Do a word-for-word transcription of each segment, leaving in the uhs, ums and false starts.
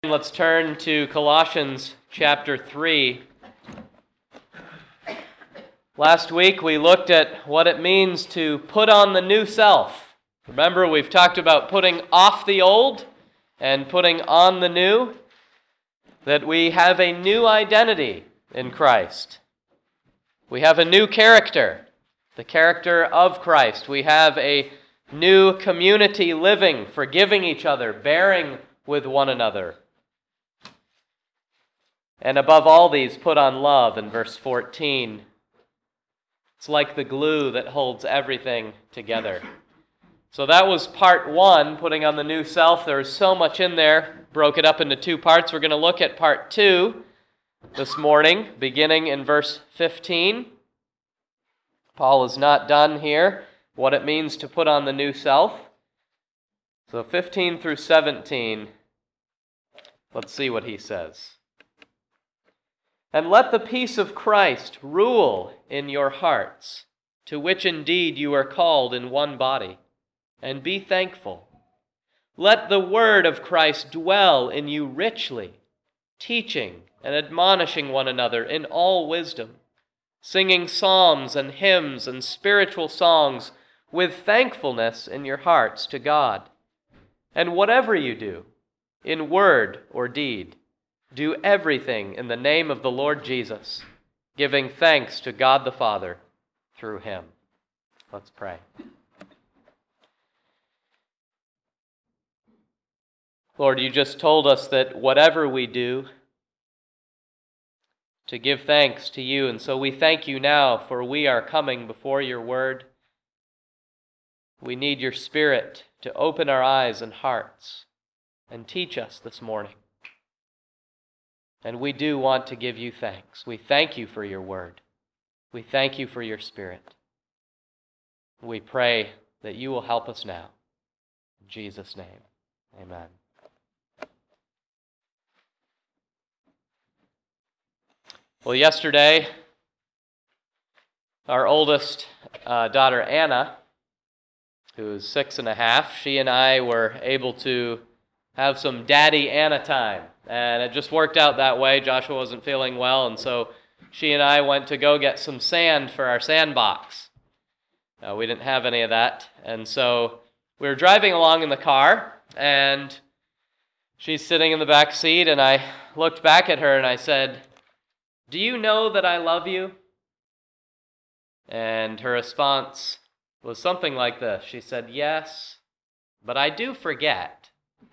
again, let's turn to Colossians chapter three. Last week we looked at what it means to put on the new self. Remember, we've talked about putting off the old and putting on the new, that we have a new identity in Christ. We have a new character, the character of Christ. We have a new community living, forgiving each other, bearing with one another. And above all these, put on love in verse fourteen. It's like the glue that holds everything together. So that was part one, putting on the new self. There's so much in there, broke it up into two parts. We're going to look at part two this morning, beginning in verse fifteen. Paul is not done here, what it means to put on the new self. So fifteen through seventeen, let's see what he says. And let the peace of Christ rule in your hearts, to which indeed you are called in one body, and be thankful. Let the word of Christ dwell in you richly, teaching and admonishing one another in all wisdom, singing psalms and hymns and spiritual songs with thankfulness in your hearts to God. And whatever you do, in word or deed, do everything in the name of the Lord Jesus, giving thanks to God the Father through him. Let's pray. Lord, you just told us that whatever we do, to give thanks to you, and so we thank you now, for we are coming before your word. We need your Spirit to open our eyes and hearts and teach us this morning. And we do want to give you thanks. We thank you for your word. We thank you for your Spirit. We pray that you will help us now. In Jesus' name, amen. Well, yesterday, our oldest uh, daughter, Anna, who is six and a half, she and I were able to have some Daddy Anna time. And it just worked out that way. Joshua wasn't feeling well, and so she and I went to go get some sand for our sandbox. Uh, we didn't have any of that. And so we were driving along in the car, and she's sitting in the back seat, and I looked back at her and I said, "Do you know that I love you?" And her response was something like this. She said, "Yes, but I do forget.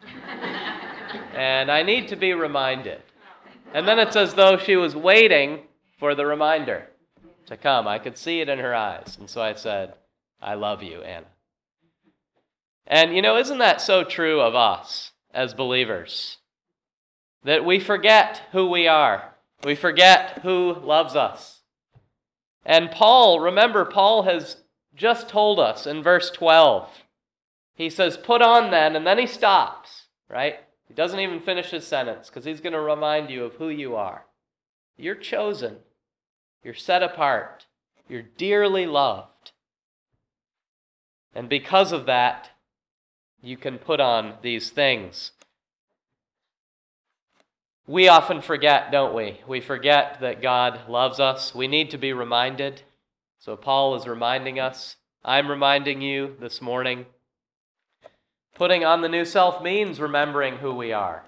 And I need to be reminded." And then it's as though she was waiting for the reminder to come. I could see it in her eyes. And so I said, "I love you, Anna." And you know, isn't that so true of us as believers? That we forget who we are. We forget who loves us. And Paul, remember, Paul has just told us in verse twelve. He says, "Put on then," and then he stops, right? He doesn't even finish his sentence because he's going to remind you of who you are. You're chosen. You're set apart. You're dearly loved. And because of that, you can put on these things. We often forget, don't we? We forget that God loves us. We need to be reminded. So Paul is reminding us. I'm reminding you this morning. Putting on the new self means remembering who we are.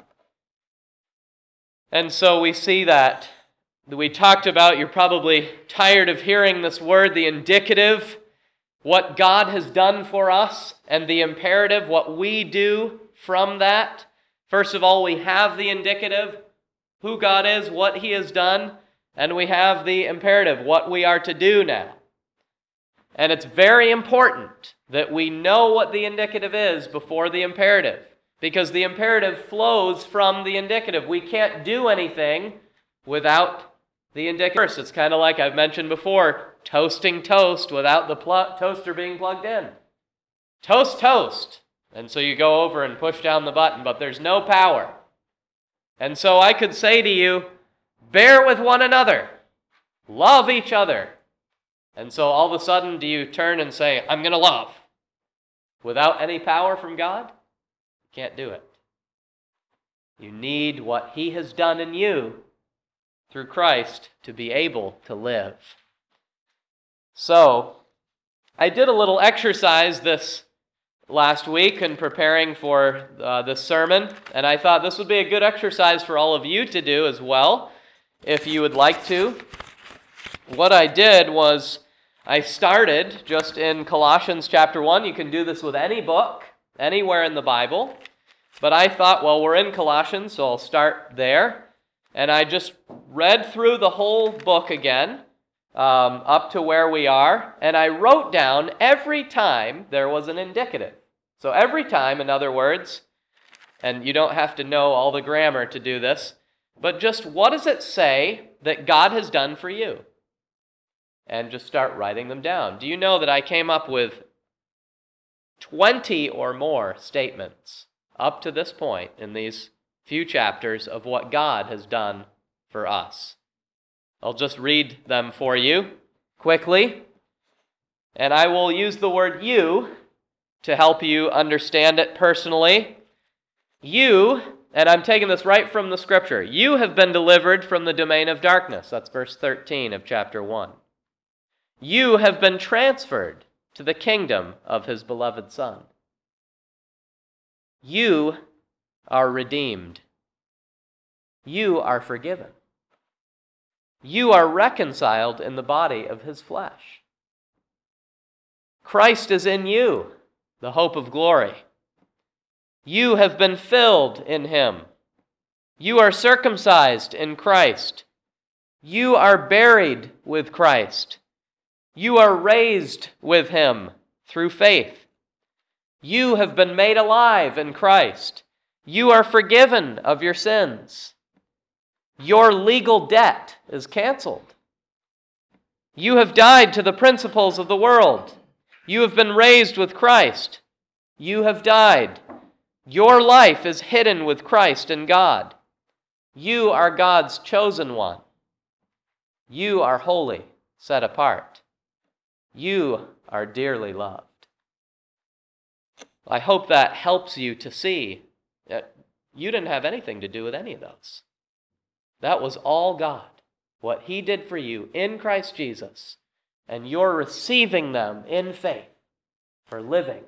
And so we see that. We talked about, you're probably tired of hearing this word, the indicative, what God has done for us, and the imperative, what we do from that. First of all, we have the indicative, who God is, what he has done, and we have the imperative, what we are to do now. And it's very important that we know what the indicative is before the imperative, because the imperative flows from the indicative. We can't do anything without the indicative. First, it's kind of like I've mentioned before, toasting toast without the pl- toaster being plugged in. Toast, toast. And so you go over and push down the button, but there's no power. And so I could say to you, bear with one another. Love each other. And so all of a sudden, do you turn and say, I'm going to love? Without any power from God? You can't do it. You need what He has done in you through Christ to be able to live. So, I did a little exercise this last week in preparing for uh, this sermon, and I thought this would be a good exercise for all of you to do as well, if you would like to. What I did was I started just in Colossians chapter one. You can do this with any book, anywhere in the Bible. But I thought, well, we're in Colossians, so I'll start there. And I just read through the whole book again, um, up to where we are, and I wrote down every time there was an indicative. So every time, in other words, and you don't have to know all the grammar to do this, but just what does it say that God has done for you? And just start writing them down. Do you know that I came up with twenty or more statements up to this point in these few chapters of what God has done for us? I'll just read them for you quickly, and I will use the word you to help you understand it personally. You, and I'm taking this right from the Scripture, you have been delivered from the domain of darkness. That's verse thirteen of chapter one. You have been transferred to the kingdom of His beloved Son. You are redeemed. You are forgiven. You are reconciled in the body of His flesh. Christ is in you, the hope of glory. You have been filled in Him. You are circumcised in Christ. You are buried with Christ. You are raised with Him through faith. You have been made alive in Christ. You are forgiven of your sins. Your legal debt is canceled. You have died to the principles of the world. You have been raised with Christ. You have died. Your life is hidden with Christ in God. You are God's chosen one. You are holy, set apart. You are dearly loved. I hope that helps you to see that you didn't have anything to do with any of those. That was all God, what He did for you in Christ Jesus, and you're receiving them in faith for living.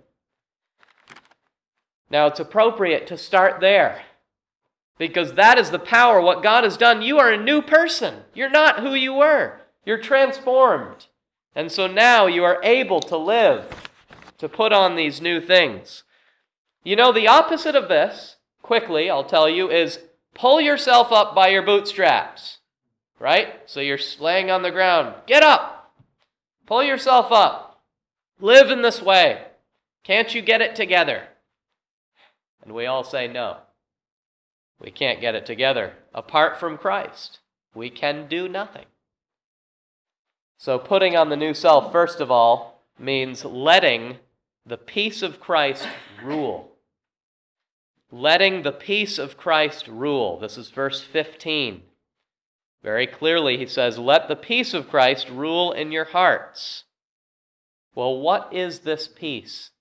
Now, it's appropriate to start there, because that is the power, what God has done. You are a new person. You're not who you were. You're transformed. And so now you are able to live, to put on these new things. You know, the opposite of this, quickly, I'll tell you, is pull yourself up by your bootstraps, right? So you're laying on the ground. Get up. Pull yourself up. Live in this way. Can't you get it together? And we all say no. We can't get it together. Apart from Christ, we can do nothing. So putting on the new self, first of all, means letting the peace of Christ rule. Letting the peace of Christ rule. This is verse fifteen. Very clearly he says, let the peace of Christ rule in your hearts. Well, what is this peace?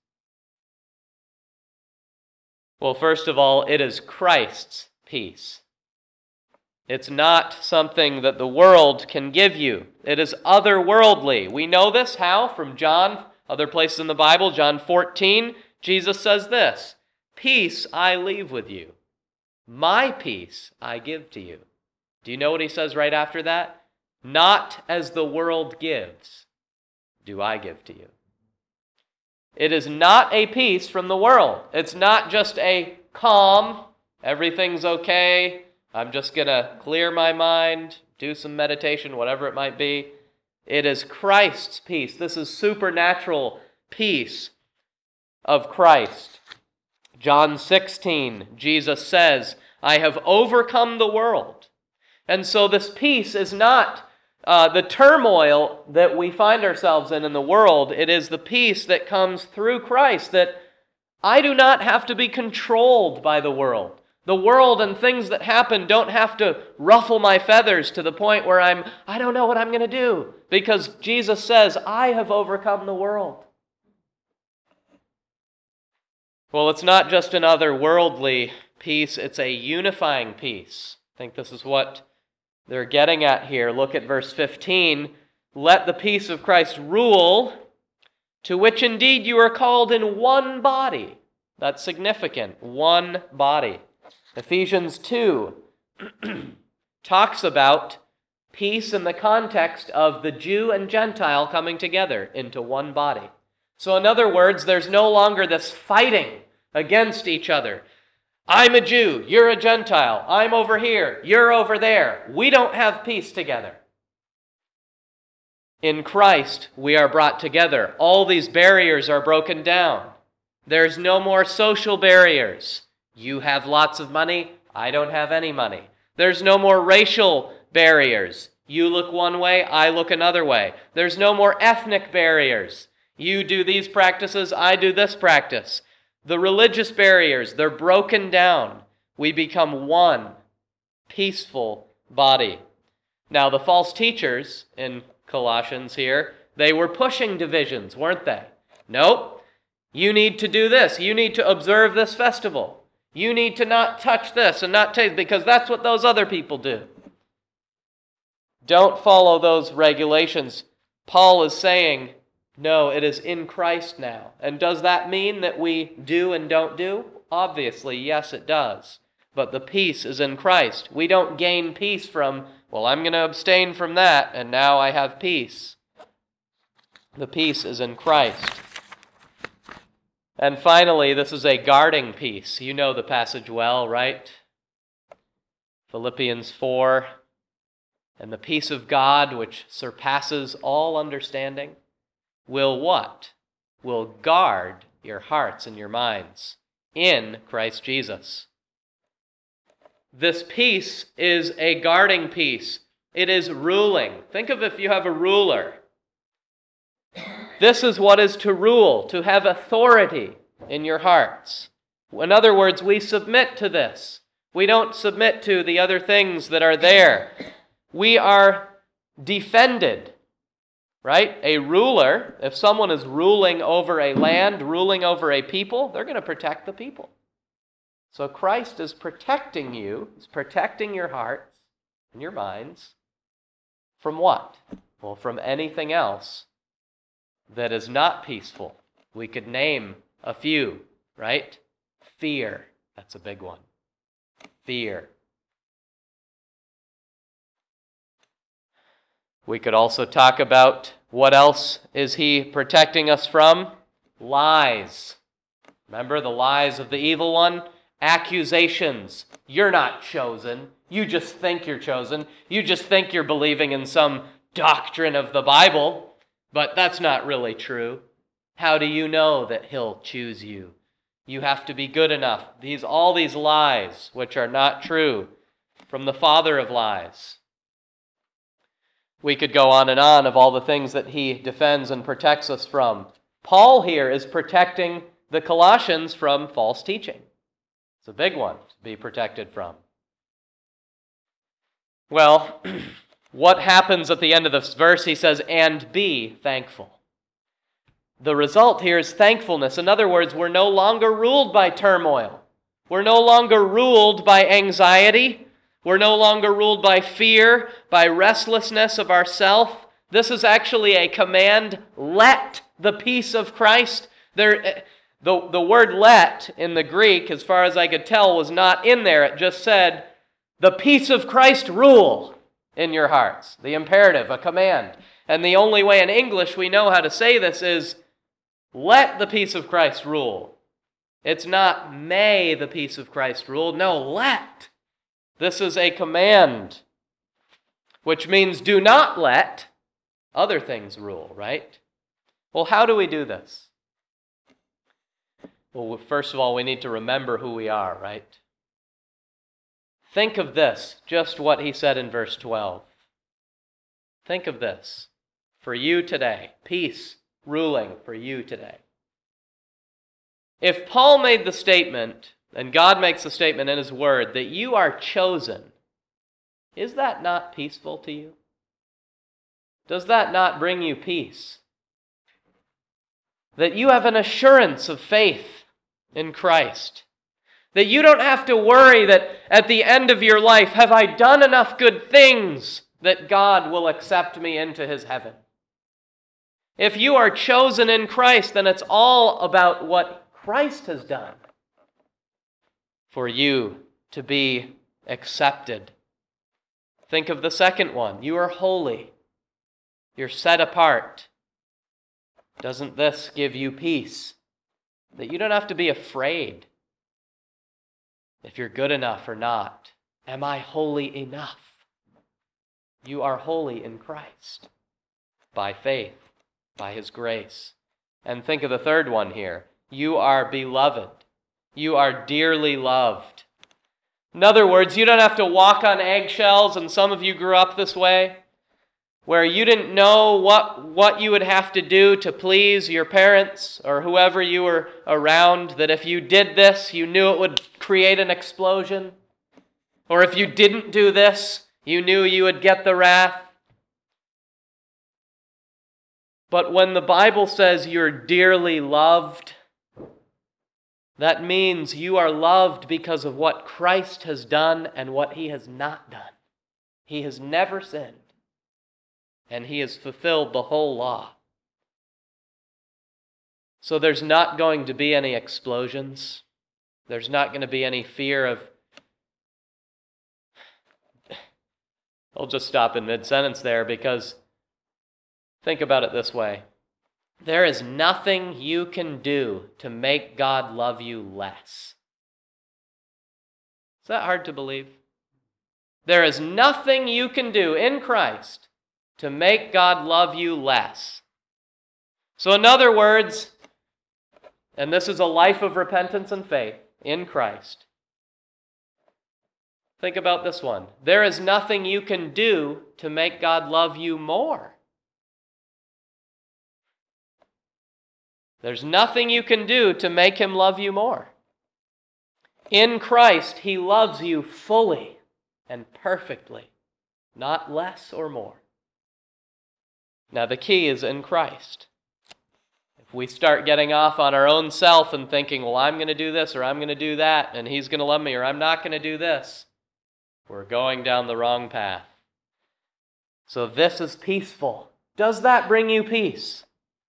Well, first of all, it is Christ's peace. It's not something that the world can give you. It is otherworldly. We know this, how? From John, other places in the Bible, John fourteen, Jesus says this, peace I leave with you. My peace I give to you. Do you know what he says right after that? Not as the world gives, do I give to you. It is not a peace from the world. It's not just a calm, everything's okay, I'm just going to clear my mind, do some meditation, whatever it might be. It is Christ's peace. This is supernatural peace of Christ. John sixteen, Jesus says, I have overcome the world. And so this peace is not uh, the turmoil that we find ourselves in in the world. It is the peace that comes through Christ, that I do not have to be controlled by the world. The world and things that happen don't have to ruffle my feathers to the point where I'm, I don't know what I'm going to do. Because Jesus says, I have overcome the world. Well, it's not just an otherworldly peace. It's a unifying peace. I think this is what they're getting at here. Look at verse fifteen. Let the peace of Christ rule, to which indeed you are called in one body. That's significant. One body. Ephesians two talks about peace in the context of the Jew and Gentile coming together into one body. So in other words, there's no longer this fighting against each other. I'm a Jew, you're a Gentile, I'm over here, you're over there. We don't have peace together. In Christ, we are brought together. All these barriers are broken down. There's no more social barriers. You have lots of money, I don't have any money. There's no more racial barriers. You look one way, I look another way. There's no more ethnic barriers. You do these practices, I do this practice. The religious barriers, they're broken down. We become one peaceful body. Now, the false teachers in Colossians here, they were pushing divisions, weren't they? Nope. You need to do this. You need to observe this festival. You need to not touch this and not taste, because that's what those other people do. Don't follow those regulations. Paul is saying, no, it is in Christ now. And does that mean that we do and don't do? Obviously, yes, it does. But the peace is in Christ. We don't gain peace from, well, I'm going to abstain from that, and now I have peace. The peace is in Christ. And finally, this is a guarding peace. You know the passage well, right? Philippians four. And the peace of God, which surpasses all understanding, will what? Will guard your hearts and your minds in Christ Jesus. This peace is a guarding peace. It is ruling. Think of if you have a ruler. This is what is to rule, to have authority in your hearts. In other words, we submit to this. We don't submit to the other things that are there. We are defended, right? A ruler, if someone is ruling over a land, ruling over a people, they're going to protect the people. So Christ is protecting you, He's protecting your hearts and your minds from what? Well, from anything else that is not peaceful. We could name a few, right? Fear, that's a big one. Fear. We could also talk about what else is He protecting us from? Lies. Remember the lies of the evil one? Accusations. You're not chosen. You just think you're chosen. You just think you're believing in some doctrine of the Bible, but that's not really true. How do you know that He'll choose you? You have to be good enough. These all these lies, which are not true, from the father of lies. We could go on and on of all the things that he defends and protects us from. Paul here is protecting the Colossians from false teaching. It's a big one to be protected from. Well, what happens at the end of this verse? He says, and be thankful. The result here is thankfulness. In other words, we're no longer ruled by turmoil. We're no longer ruled by anxiety. We're no longer ruled by fear, by restlessness of ourself. This is actually a command, let the peace of Christ. There, the, the word let in the Greek, as far as I could tell, was not in there. It just said, the peace of Christ rule in your hearts. The imperative, a command. And the only way in English we know how to say this is, let the peace of Christ rule. It's not may the peace of Christ rule. No, let. This is a command, which means do not let other things rule, right? Well, how do we do this? Well, first of all, we need to remember who we are, right? Think of this, just what he said in verse twelve. Think of this. For you today, peace ruling for you today. If Paul made the statement, and God makes the statement in His Word, that you are chosen, is that not peaceful to you? Does that not bring you peace? That you have an assurance of faith in Christ. That you don't have to worry that at the end of your life, have I done enough good things that God will accept me into his heaven? If you are chosen in Christ, then it's all about what Christ has done for you to be accepted. Think of the second one. You are holy. You're set apart. Doesn't this give you peace? That you don't have to be afraid if you're good enough or not. Am I holy enough? You are holy in Christ by faith, by his grace. And think of the third one here. You are beloved. You are dearly loved. In other words, you don't have to walk on eggshells, and some of you grew up this way, where you didn't know what, what you would have to do to please your parents or whoever you were around, that if you did this, you knew it would create an explosion. Or if you didn't do this, you knew you would get the wrath. But when the Bible says you're dearly loved, that means you are loved because of what Christ has done and what he has not done. He has never sinned. And he has fulfilled the whole law. So there's not going to be any explosions. There's not going to be any fear of... I'll just stop in mid-sentence there because think about it this way. There is nothing you can do to make God love you less. Is that hard to believe? There is nothing you can do in Christ to make God love you less. So in other words, and this is a life of repentance and faith in Christ, think about this one. There is nothing you can do to make God love you more. There's nothing you can do to make him love you more. In Christ, he loves you fully and perfectly, not less or more. Now, the key is in Christ. If we start getting off on our own self and thinking, well, I'm going to do this or I'm going to do that, and he's going to love me or I'm not going to do this, we're going down the wrong path. So this is peaceful. Does that bring you peace?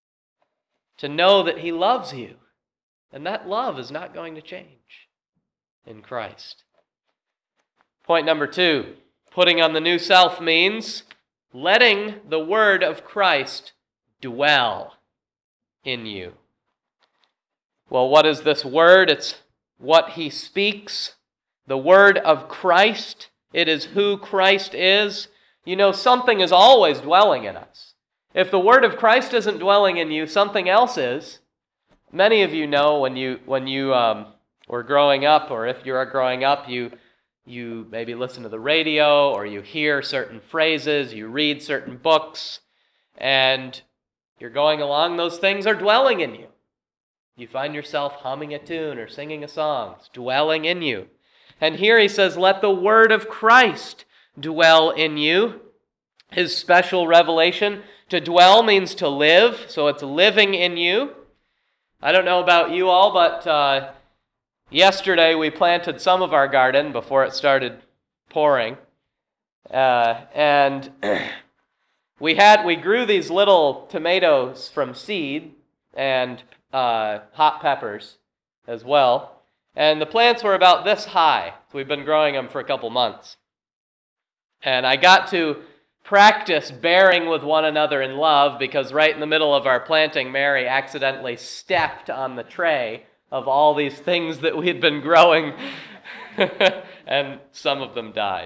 To know that he loves you. And that love is not going to change in Christ. Point number two, putting on the new self means letting the word of Christ dwell in you. Well, what is this word? It's what he speaks. The word of Christ. It is who Christ is. You know, something is always dwelling in us. If the word of Christ isn't dwelling in you, something else is. Many of you know when you when you um, were growing up, or if you are growing up, you you maybe listen to the radio, or you hear certain phrases, you read certain books, and you're going along, those things are dwelling in you. You find yourself humming a tune or singing a song. It's dwelling in you. And here he says, let the word of Christ dwell in you. His special revelation. To dwell means to live, so it's living in you. I don't know about you all, but uh, yesterday we planted some of our garden before it started pouring. Uh, and we had we grew these little tomatoes from seed and uh, hot peppers as well. And the plants were about this high. So we've been growing them for a couple months. And I got to practice bearing with one another in love because right in the middle of our planting, Mary accidentally stepped on the tray of all these things that we had been growing, and some of them died.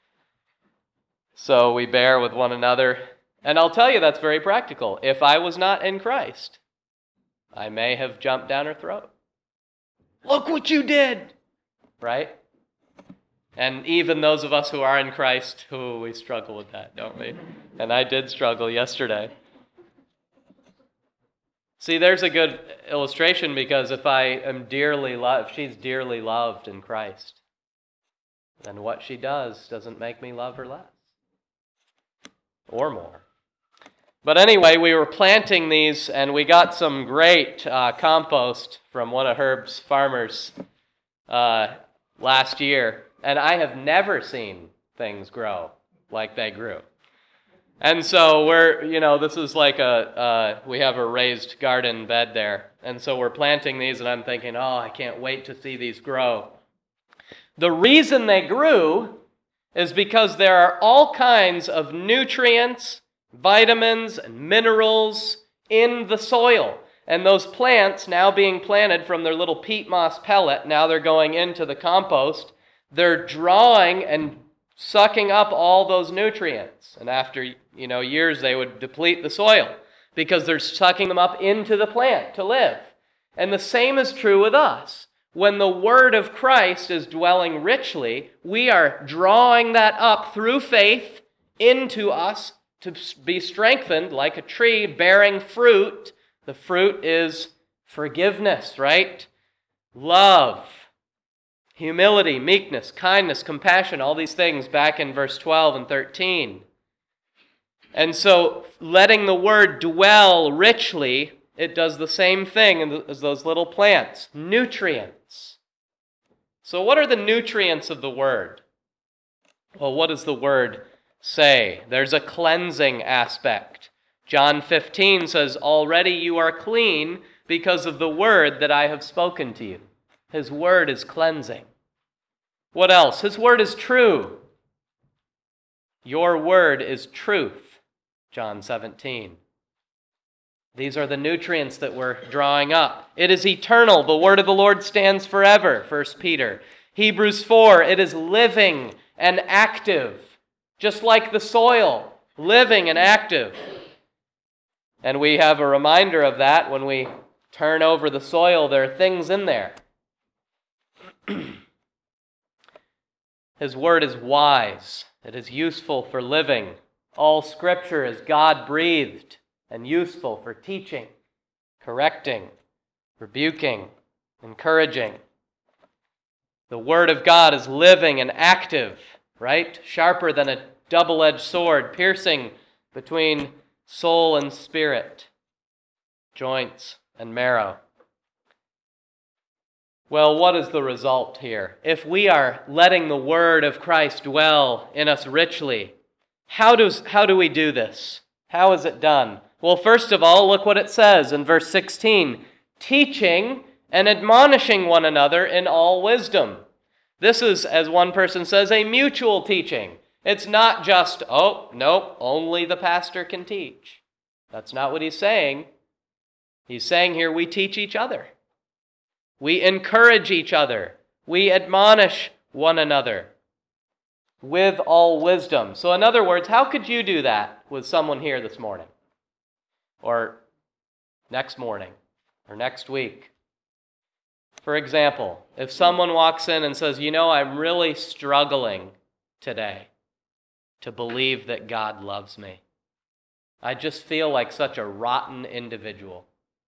So we bear with one another. And I'll tell you, that's very practical. If I was not in Christ, I may have jumped down her throat. Look what you did! Right? And even those of us who are in Christ, oh, we struggle with that, don't we? And I did struggle yesterday. See, there's a good illustration, because if I am dearly loved, if she's dearly loved in Christ, then what she does doesn't make me love her less or more. But anyway, we were planting these, and we got some great uh, compost from one of Herb's farmers' uh, last year, and I have never seen things grow like they grew. And so we're, you know, this is like a, uh, we have a raised garden bed there, and so we're planting these, and I'm thinking, oh, I can't wait to see these grow. The reason they grew is because there are all kinds of nutrients, vitamins, and minerals in the soil. And those plants, now being planted from their little peat moss pellet, now they're going into the compost, they're drawing and sucking up all those nutrients. And after, you know, years, they would deplete the soil because they're sucking them up into the plant to live. And the same is true with us. When the Word of Christ is dwelling richly, we are drawing that up through faith into us to be strengthened like a tree bearing fruit. The fruit is forgiveness, right? Love, humility, meekness, kindness, compassion, all these things back in verse twelve and thirteen. And so letting the Word dwell richly, it does the same thing as those little plants. Nutrients. So what are the nutrients of the Word? Well, what does the Word say? There's a cleansing aspect. John fifteen says, already you are clean because of the word that I have spoken to you. His word is cleansing. What else? His word is true. Your word is truth. John seventeen. These are the nutrients that we're drawing up. It is eternal. The word of the Lord stands forever. First Peter. Hebrews four. It is living and active. Just like the soil. Living and active. And we have a reminder of that when we turn over the soil. There are things in there. His word is wise. It is useful for living. All Scripture is God-breathed and useful for teaching, correcting, rebuking, encouraging. The Word of God is living and active, right? Sharper than a double-edged sword, piercing between soul and spirit, joints and marrow. Well, what is the result here? If we are letting the word of Christ dwell in us richly, how does how do we do this? How is it done? Well, first of all, look what it says in verse sixteen. Teaching and admonishing one another in all wisdom. This is, as one person says, a mutual teaching. It's not just, oh, nope, only the pastor can teach. That's not what he's saying. He's saying here we teach each other. We encourage each other. We admonish one another with all wisdom. So in other words, how could you do that with someone here this morning? Or next morning? Or next week? For example, if someone walks in and says, you know, I'm really struggling today to believe that God loves me. I just feel like such a rotten individual.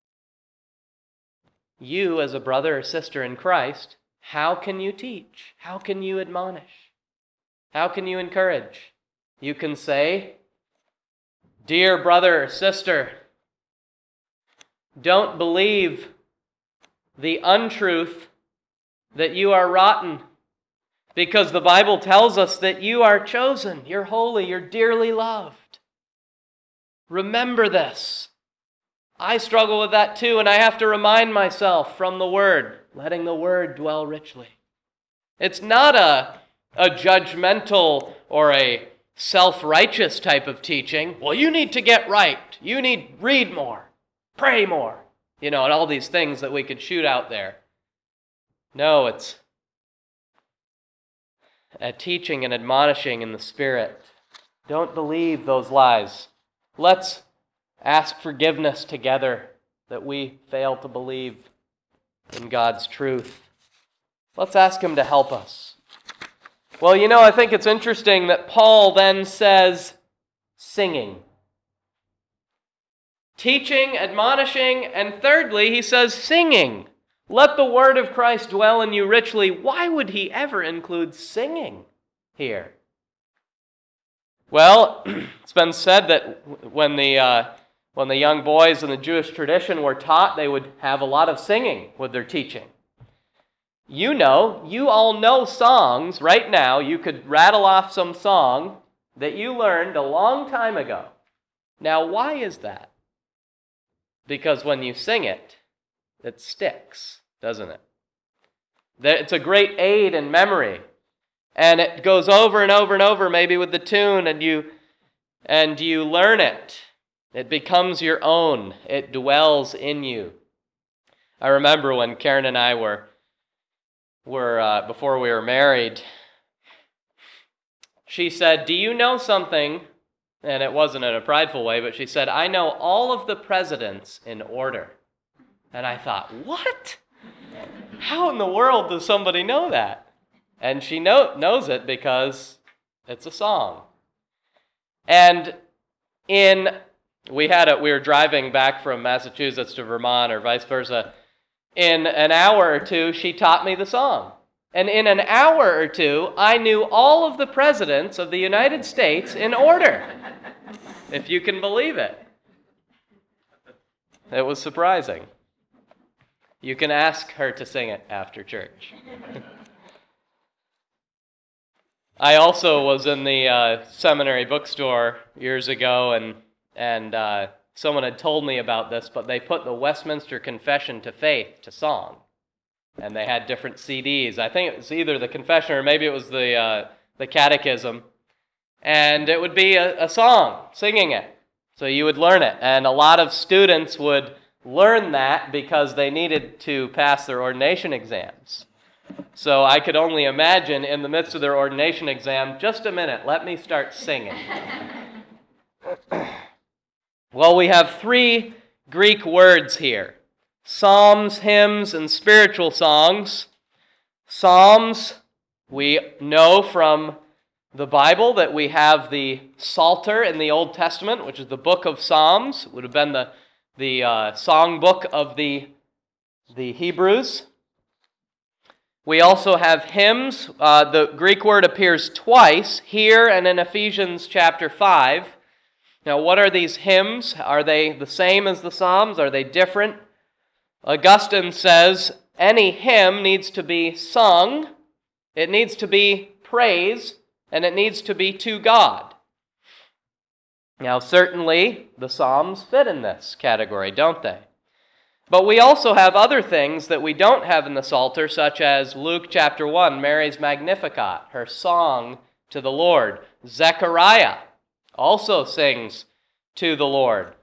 You, as a brother or sister in Christ, how can you teach? How can you admonish? How can you encourage? You can say, dear brother or sister, don't believe the untruth that you are rotten. Because the Bible tells us that you are chosen, you're holy, you're dearly loved. Remember this. I struggle with that too, and I have to remind myself from the Word, letting the Word dwell richly. It's not a, a judgmental or a self-righteous type of teaching. Well, you need to get right. You need to read more, pray more, you know, and all these things that we could shoot out there. No, it's a teaching and admonishing in the Spirit. Don't believe those lies. Let's ask forgiveness together that we fail to believe in God's truth. Let's ask Him to help us. Well, you know, I think it's interesting that Paul then says singing. Teaching, admonishing, and thirdly, he says singing. Let the word of Christ dwell in you richly. Why would he ever include singing here? Well, it's been said that when the uh, when the young boys in the Jewish tradition were taught, they would have a lot of singing with their teaching. You know, you all know songs right now. You could rattle off some song that you learned a long time ago. Now, why is that? Because when you sing it, it sticks, doesn't it? It's a great aid in memory. And it goes over and over and over, maybe with the tune, and you and you learn it. It becomes your own. It dwells in you. I remember when Karen and I were were uh, before we were married, she said, "Do you know something?" And it wasn't in a prideful way, but she said, "I know all of the presidents in order." And I thought, what? How in the world does somebody know that? And she know, knows it because it's a song. And in we had a, we were driving back from Massachusetts to Vermont or vice versa. In an hour or two, she taught me the song. And in an hour or two, I knew all of the presidents of the United States in order, if you can believe it. It was surprising. You can ask her to sing it after church. I also was in the uh, seminary bookstore years ago, and and uh, someone had told me about this, but they put the Westminster Confession to Faith to song, and they had different C Ds. I think it was either the Confession or maybe it was the uh, the Catechism, and it would be a, a song, singing it. So you would learn it, and a lot of students would learn that because they needed to pass their ordination exams. So I could only imagine in the midst of their ordination exam, just a minute, let me start singing. Well, we have three Greek words here: psalms, hymns, and spiritual songs. Psalms, we know from the Bible that we have the Psalter in the Old Testament, which is the book of Psalms. It would have been the, the uh, song book of the, the Hebrews. We also have hymns. Uh, the Greek word appears twice, here and in Ephesians chapter five. Now, what are these hymns? Are they the same as the Psalms? Are they different? Augustine says any hymn needs to be sung, it needs to be praise, and it needs to be to God. Now, certainly, the Psalms fit in this category, don't they? But we also have other things that we don't have in the Psalter, such as Luke chapter one, Mary's Magnificat, her song to the Lord. Zechariah also sings to the Lord.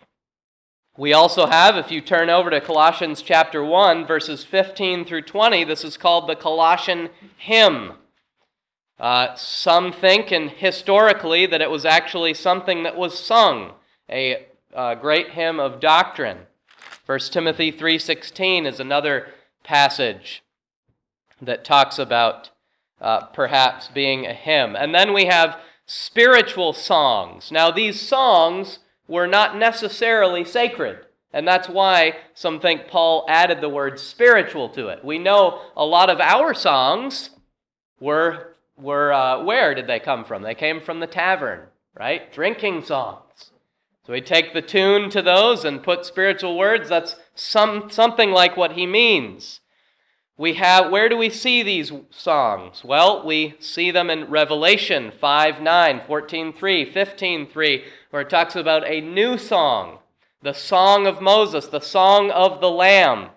We also have, if you turn over to Colossians chapter one, verses fifteen through twenty, this is called the Colossian hymn. Uh, some think, and historically, that it was actually something that was sung, a, a great hymn of doctrine. First Timothy three sixteen is another passage that talks about uh, perhaps being a hymn. And then we have spiritual songs. Now, these songs were not necessarily sacred, and that's why some think Paul added the word spiritual to it. We know a lot of our songs were, were uh, where did they come from? They came from the tavern, right? Drinking songs. So we take the tune to those and put spiritual words. That's some something like what he means. We have, where do we see these songs? Well, we see them in Revelation five nine, fourteen three, fifteen three, where it talks about a new song, the song of Moses, the song of the Lamb.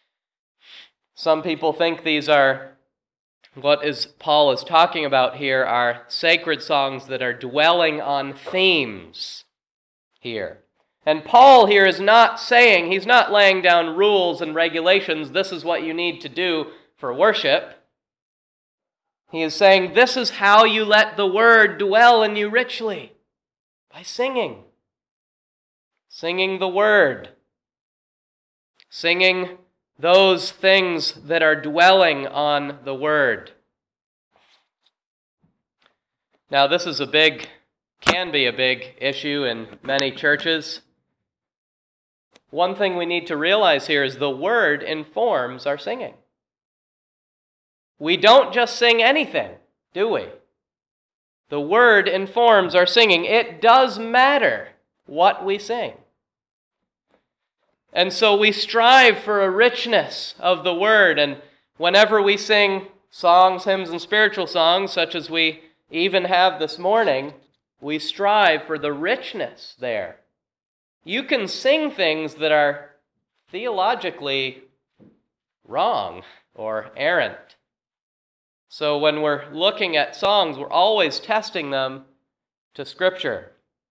Some people think these are, what is Paul is talking about here, are sacred songs that are dwelling on themes here. And Paul here is not saying, he's not laying down rules and regulations, this is what you need to do for worship. He is saying, this is how you let the word dwell in you richly, by singing. Singing the word. Singing those things that are dwelling on the word. Now, this is a big, can be a big issue in many churches. One thing we need to realize here is the word informs our singing. We don't just sing anything, do we? The word informs our singing. It does matter what we sing. And so we strive for a richness of the word, and Whenever we sing songs, hymns, and spiritual songs, such as we even have this morning, we strive for the richness there. You can sing things that are theologically wrong or errant. So when we're looking at songs, we're always testing them to Scripture.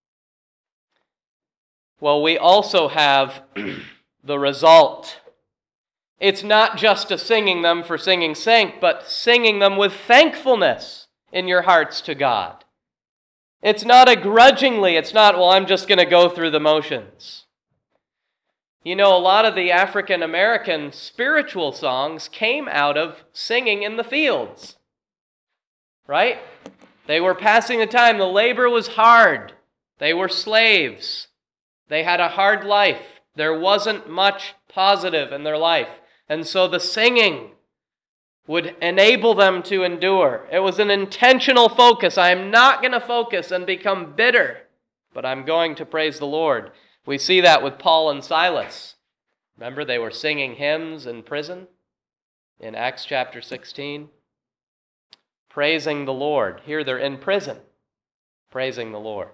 Well, we also have the result. It's not just a singing them for singing's sake, but singing them with thankfulness in your hearts to God. It's not a grudgingly, it's not, well, I'm just going to go through the motions. You know, a lot of the African American spiritual songs came out of singing in the fields, right? They were passing the time. The labor was hard. They were slaves. They had a hard life. There wasn't much positive in their life. And so the singing would enable them to endure. It was an intentional focus. I am not going to focus and become bitter, but I'm going to praise the Lord. We see that with Paul and Silas. Remember, they were singing hymns in prison in Acts chapter sixteen. Praising the Lord. Here they're in prison, praising the Lord.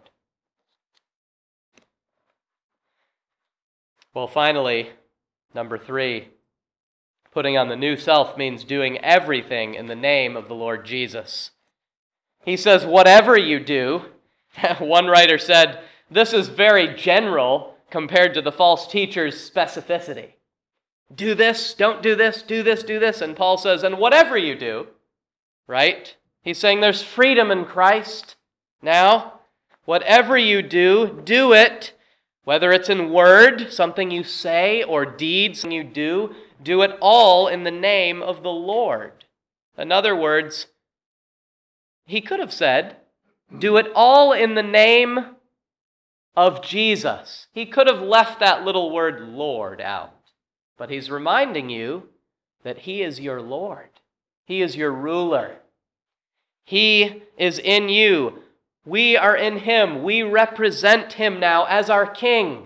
Well, finally, number three, putting on the new self means doing everything in the name of the Lord Jesus. He says, whatever you do, one writer said, this is very general compared to the false teacher's specificity. Do this, don't do this, do this, do this. And Paul says, and whatever you do, right? He's saying there's freedom in Christ. Now, whatever you do, do it. Whether it's in word, something you say, or deed, something you do, do it all in the name of the Lord. In other words, he could have said, do it all in the name of Jesus. He could have left that little word Lord out. But he's reminding you that he is your Lord. He is your ruler. He is in you. We are in him. We represent him now as our king.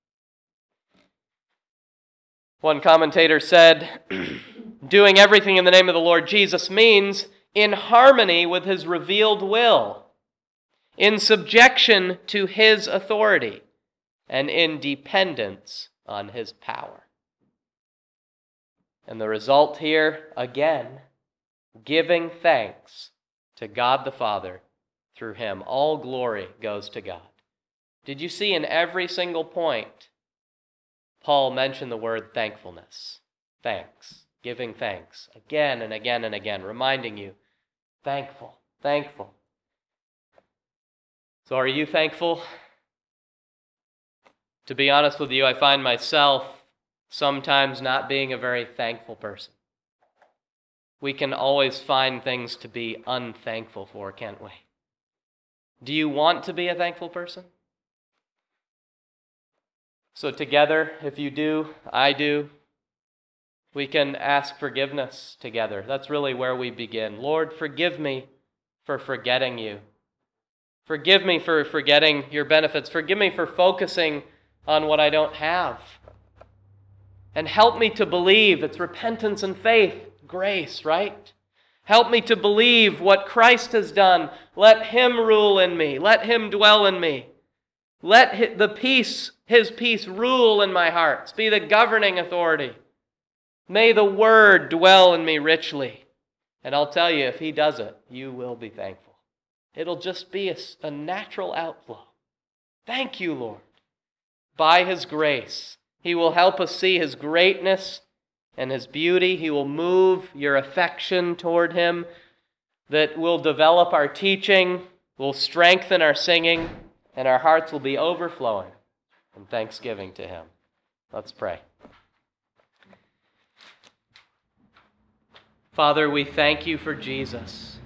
One commentator said, doing everything in the name of the Lord Jesus means in harmony with his revealed will, in subjection to his authority, and in dependence on his power. And the result here, again, giving thanks to God the Father through him. All glory goes to God. Did you see in every single point, Paul mentioned the word thankfulness? Thanks. Giving thanks. Again and again and again, reminding you, thankful, thankful. So are you thankful? To be honest with you, I find myself sometimes not being a very thankful person. We can always find things to be unthankful for, can't we? Do you want to be a thankful person? So together, if you do, I do, we can ask forgiveness together. That's really where we begin. Lord, forgive me for forgetting you. Forgive me for forgetting your benefits. Forgive me for focusing on what I don't have. And help me to believe. It's repentance and faith, grace, right? Help me to believe what Christ has done. Let him rule in me. Let him dwell in me. Let the peace, his peace, rule in my hearts. Be the governing authority. May the word dwell in me richly. And I'll tell you, if he does it, you will be thankful. It'll just be a, a natural outflow. Thank you, Lord. By his grace, he will help us see his greatness and his beauty. He will move your affection toward him, that will develop our teaching, will strengthen our singing, and our hearts will be overflowing in thanksgiving to him. Let's pray. Father, we thank you for Jesus.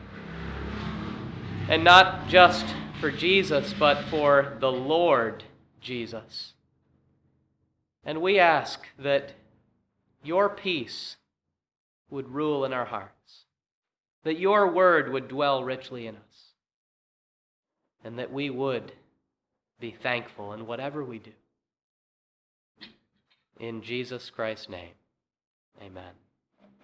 And not just for Jesus, but for the Lord Jesus. And we ask that your peace would rule in our hearts, that your word would dwell richly in us, and that we would be thankful in whatever we do. In Jesus Christ's name, amen.